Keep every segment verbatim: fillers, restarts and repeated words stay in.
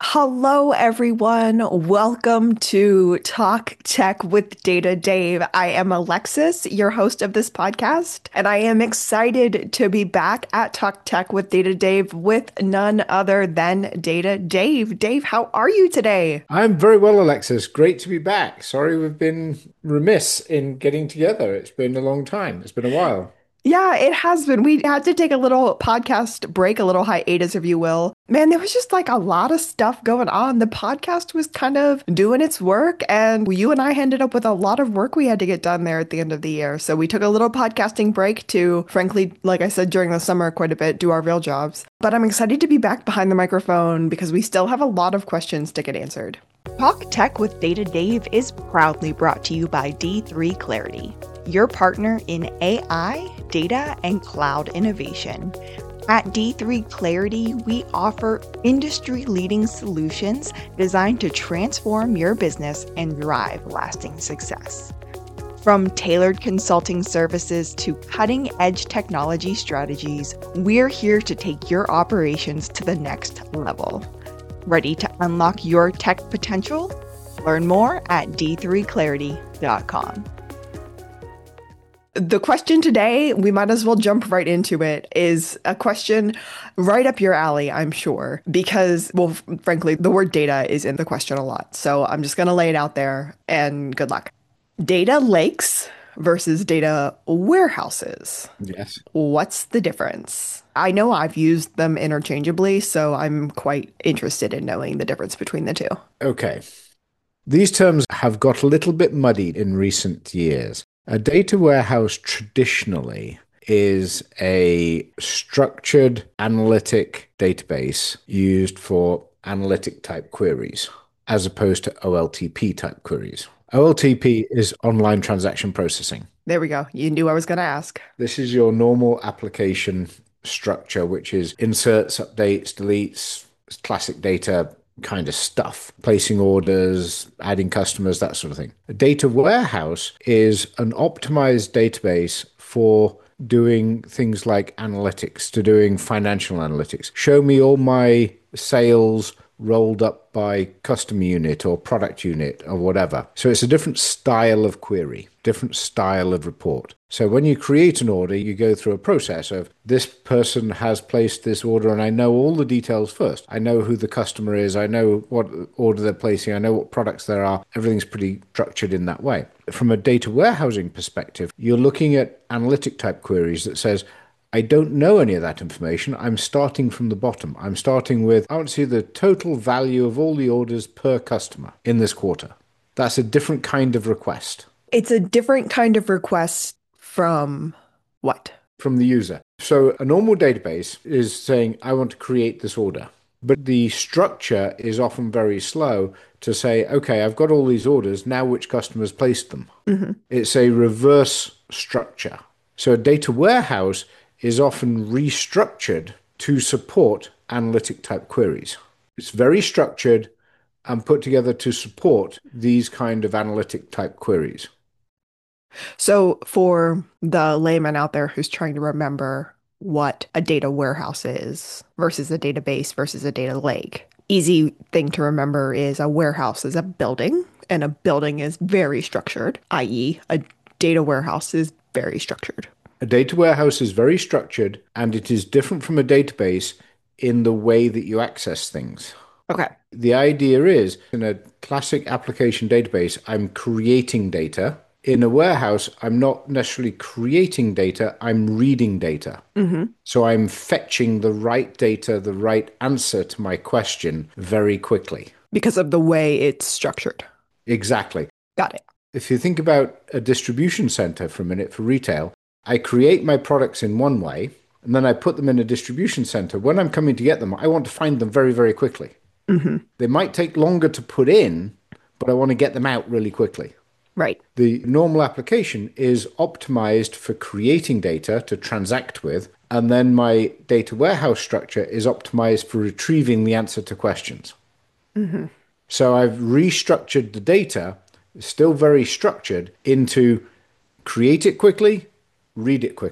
Hello, everyone. Welcome to Talk Tech with Data Dave. I am Alexis, your host of this podcast, and I am excited to be back at Talk Tech with Data Dave with none other than Data Dave. Dave, how are you today? I'm very well, Alexis. Great to be back. Sorry we've been remiss in getting together. It's been a long time. It's been a while. Yeah, it has been. We had to take a little podcast break, a little hiatus, if you will. Man, there was just like a lot of stuff going on. The podcast was kind of doing its work, and you and I ended up with a lot of work we had to get done there at the end of the year. So we took a little podcasting break to, frankly, like I said during the summer, quite a bit, do our real jobs. But I'm excited to be back behind the microphone because we still have a lot of questions to get answered. Talk Tech with Data Dave is proudly brought to you by D three Clarity, your partner in A I, data, and cloud innovation. At D three Clarity, we offer industry-leading solutions designed to transform your business and drive lasting success. From tailored consulting services to cutting-edge technology strategies, we're here to take your operations to the next level. Ready to unlock your tech potential? Learn more at d three clarity dot com. The question today, we might as well jump right into it, is a question right up your alley, I'm sure, because, well, f- frankly, the word data is in the question a lot. So I'm just going to lay it out there and good luck. Data lakes versus data warehouses. Yes. What's the difference? I know I've used them interchangeably, so I'm quite interested in knowing the difference between the two. Okay. These terms have got a little bit muddied in recent years. A data warehouse traditionally is a structured analytic database used for analytic type queries, as opposed to O L T P type queries. O L T P is online transaction processing. There we go. You knew I was going to ask. This is your normal application structure, which is inserts, updates, deletes, classic data kind of stuff, placing orders, adding customers, that sort of thing. A data warehouse is an optimized database for doing things like analytics, to doing financial analytics. Show me all my sales rolled up by customer unit or product unit or whatever. So it's a different style of query, different style of report. So when you create an order, you go through a process of this person has placed this order and I know all the details first. I know who the customer is. I know what order they're placing. I know what products there are. Everything's pretty structured in that way. From a data warehousing perspective, you're looking at analytic type queries that says, I don't know any of that information. I'm starting from the bottom. I'm starting with, I want to see the total value of all the orders per customer in this quarter. That's a different kind of request It's a different kind of request from what? from the user. So a normal database is saying, I want to create this order. But the structure is often very slow to say, okay, I've got all these orders. Now which customers placed them? hmm It's a reverse structure. So a data warehouse is often restructured to support analytic type queries. It's very structured and put together to support these kind of analytic type queries. So, for the layman out there who's trying to remember what a data warehouse is versus a database versus a data lake, easy thing to remember is a warehouse is a building, and a building is very structured, i e, a data warehouse is very structured. A data warehouse is very structured and it is different from a database in the way that you access things. Okay. The idea is in a classic application database, I'm creating data. In a warehouse, I'm not necessarily creating data, I'm reading data. hmm So I'm fetching the right data, the right answer to my question very quickly. Because of the way it's structured. Exactly. Got it. If you think about a distribution center for a minute for retail, I create my products in one way and then I put them in a distribution center. When I'm coming to get them, I want to find them very, very quickly. hmm They might take longer to put in, but I want to get them out really quickly. Right. The normal application is optimized for creating data to transact with, and then my data warehouse structure is optimized for retrieving the answer to questions. hmm So I've restructured the data, still very structured, into create it quickly, read it quickly.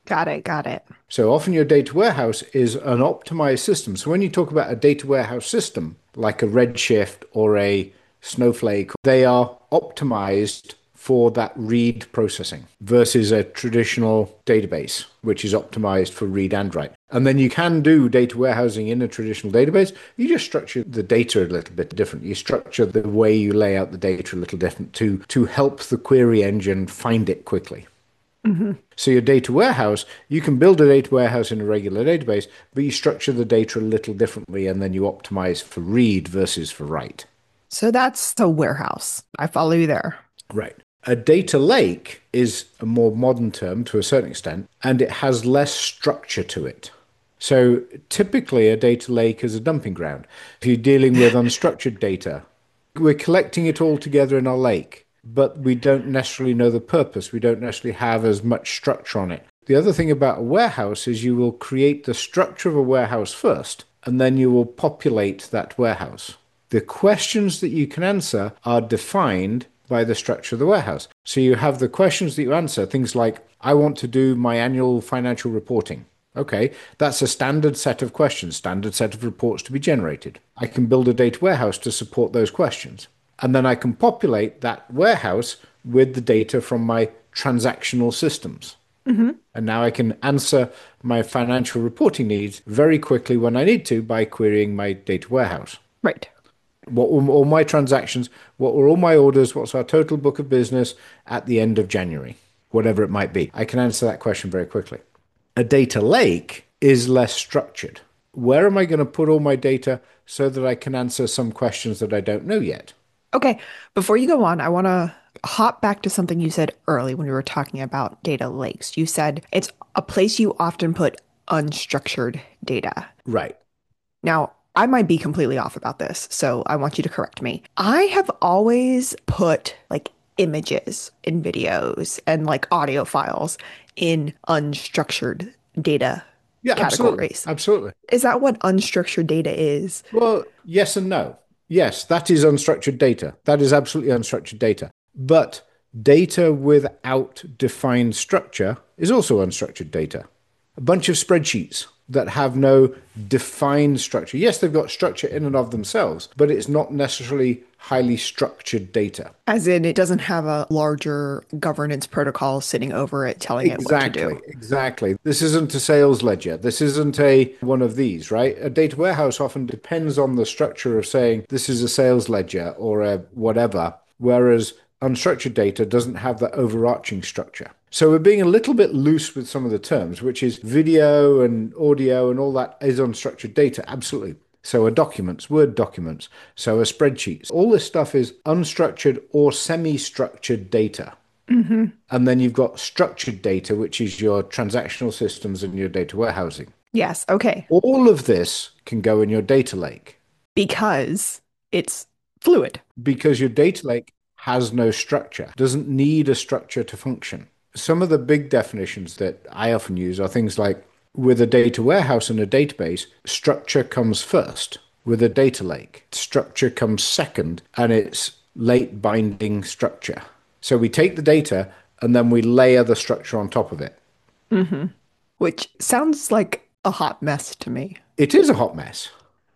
Got it. Got it. So often your data warehouse is an optimized system. So when you talk about a data warehouse system, like a Redshift or a Snowflake, they are optimized for that read processing versus a traditional database, which is optimized for read and write. And then you can do data warehousing in a traditional database. You just structure the data a little bit different. You structure the way you lay out the data a little different to, to help the query engine find it quickly. Mm-hmm. So your data warehouse, you can build a data warehouse in a regular database, but you structure the data a little differently and then you optimize for read versus for write. So that's a warehouse. I follow you there. Right. A data lake is a more modern term to a certain extent, and it has less structure to it. So typically a data lake is a dumping ground. If you're dealing with unstructured data, we're collecting it all together in our lake, but we don't necessarily know the purpose. We don't necessarily have as much structure on it. The other thing about a warehouse is you will create the structure of a warehouse first, and then you will populate that warehouse. The questions that you can answer are defined by the structure of the warehouse. So you have the questions that you answer, things like, I want to do my annual financial reporting. Okay, that's a standard set of questions, standard set of reports to be generated. I can build a data warehouse to support those questions. And then I can populate that warehouse with the data from my transactional systems. Mm-hmm. And now I can answer my financial reporting needs very quickly when I need to by querying my data warehouse. Right. What were all my transactions? What were all my orders? What's our total book of business at the end of January? Whatever it might be. I can answer that question very quickly. A data lake is less structured. Where am I going to put all my data so that I can answer some questions that I don't know yet? Okay. Before you go on, I want to hop back to something you said early when we were talking about data lakes. You said it's a place you often put unstructured data. Right. Now, I might be completely off about this, so I want you to correct me. I have always put like images in videos and like audio files in unstructured data Yeah, absolutely. categories. Absolutely. Is that what unstructured data is? Well, yes and no. Yes, that is unstructured data. That is absolutely unstructured data. But data without defined structure is also unstructured data. A bunch of spreadsheets that have no defined structure. Yes, they've got structure in and of themselves, but it's not necessarily highly structured data. As in, it doesn't have a larger governance protocol sitting over it telling it what to do. Exactly, exactly. This isn't a sales ledger. This isn't a one of these, right? A data warehouse often depends on the structure of saying this is a sales ledger or a whatever, whereas unstructured data doesn't have that overarching structure. So we're being a little bit loose with some of the terms, which is video and audio and all that is unstructured data. Absolutely. So are documents, Word documents, so are spreadsheets. All this stuff is unstructured or semi-structured data. Mm-hmm. And then you've got structured data, which is your transactional systems and your data warehousing. Yes, okay. All of this can go in your data lake. Because it's fluid. Because your data lake has no structure, doesn't need a structure to function. Some of the big definitions that I often use are things like, with a data warehouse and a database, structure comes first. With a data lake, structure comes second, and it's late binding structure. So we take the data and then we layer the structure on top of it. Mm-hmm. Which sounds like a hot mess to me. It is a hot mess.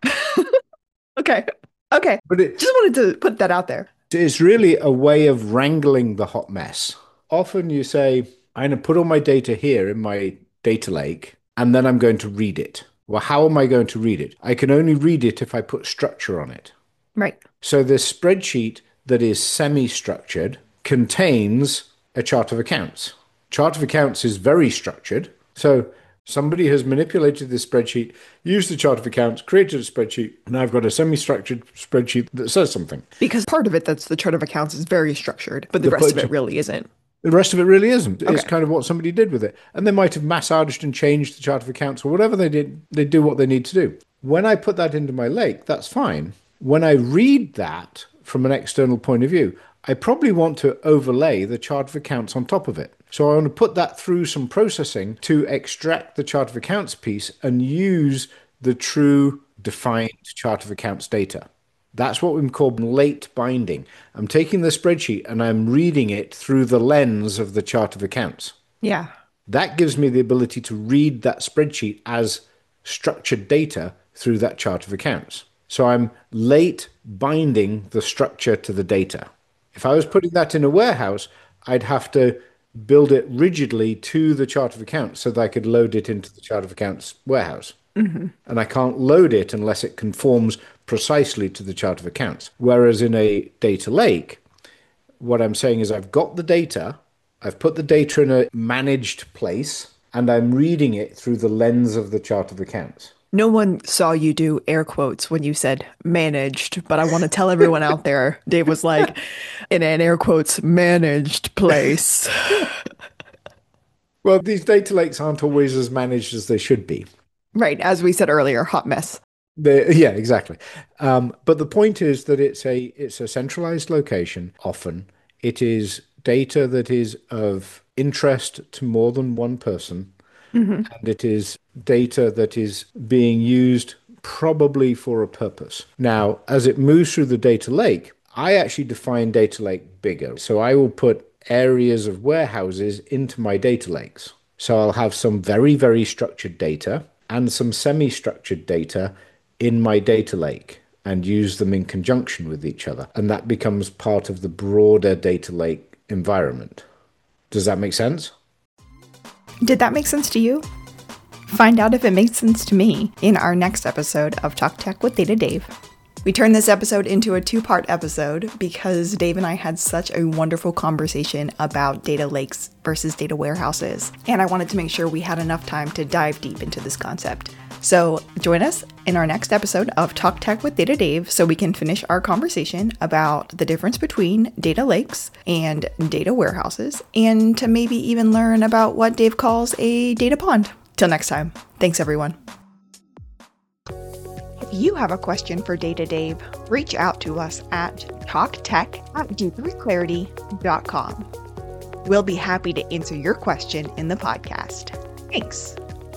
Okay. Okay. But it, just wanted to put that out there. It's really a way of wrangling the hot mess. Often you say, I'm going to put all my data here in my data lake, and then I'm going to read it. Well, how am I going to read it? I can only read it if I put structure on it. Right. So this spreadsheet that is semi-structured contains a chart of accounts. Chart of accounts is very structured. So somebody has manipulated this spreadsheet, used the chart of accounts, created a spreadsheet, and I've got a semi-structured spreadsheet that says something. Because part of it, that's the chart of accounts, is very structured, but the, the rest of it really isn't. The rest of it really isn't. Okay. It's kind of what somebody did with it. And they might have massaged and changed the chart of accounts or whatever they did. They do what they need to do. When I put that into my lake, that's fine. When I read that from an external point of view, I probably want to overlay the chart of accounts on top of it. So I want to put that through some processing to extract the chart of accounts piece and use the true defined chart of accounts data. That's what we call late binding. I'm taking the spreadsheet and I'm reading it through the lens of the chart of accounts. Yeah. That gives me the ability to read that spreadsheet as structured data through that chart of accounts. So I'm late binding the structure to the data. If I was putting that in a warehouse, I'd have to build it rigidly to the chart of accounts so that I could load it into the chart of accounts warehouse. Mm-hmm. And I can't load it unless it conforms precisely to the chart of accounts. Whereas in a data lake, what I'm saying is I've got the data, I've put the data in a managed place, and I'm reading it through the lens of the chart of accounts. No one saw you do air quotes when you said managed, but I want to tell everyone out there, Dave was like, in an air quotes, managed place. Well, these data lakes aren't always as managed as they should be. Right. As we said earlier, hot mess. The, yeah, exactly. Um, but the point is that it's a it's a centralized location. Often it is data that is of interest to more than one person. Mm-hmm. And it is data that is being used probably for a purpose. Now, as it moves through the data lake, I actually define data lake bigger. So I will put areas of warehouses into my data lakes. So I'll have some very, very structured data and some semi-structured data in my data lake and use them in conjunction with each other. And that becomes part of the broader data lake environment. Does that make sense? Did that make sense to you? Find out if it makes sense to me in our next episode of Talk Tech with Data Dave. We turned this episode into a two-part episode because Dave and I had such a wonderful conversation about data lakes versus data warehouses, and I wanted to make sure we had enough time to dive deep into this concept. So join us in our next episode of Talk Tech with Data Dave so we can finish our conversation about the difference between data lakes and data warehouses, and to maybe even learn about what Dave calls a data pond. Till next time, thanks everyone. If you have a question for Data Dave, reach out to us at talktech at d three clarity dot com. We'll be happy to answer your question in the podcast. Thanks.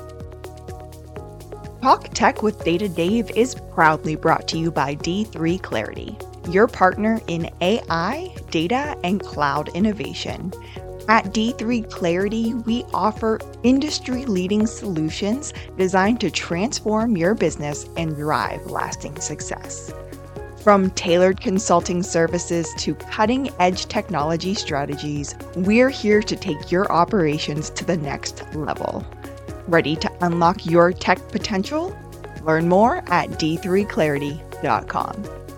Talk Tech with Data Dave is proudly brought to you by D three Clarity, your partner in A I, data, and cloud innovation. At D three Clarity, we offer industry-leading solutions designed to transform your business and drive lasting success. From tailored consulting services to cutting-edge technology strategies, we're here to take your operations to the next level. Ready to unlock your tech potential? Learn more at d three clarity dot com.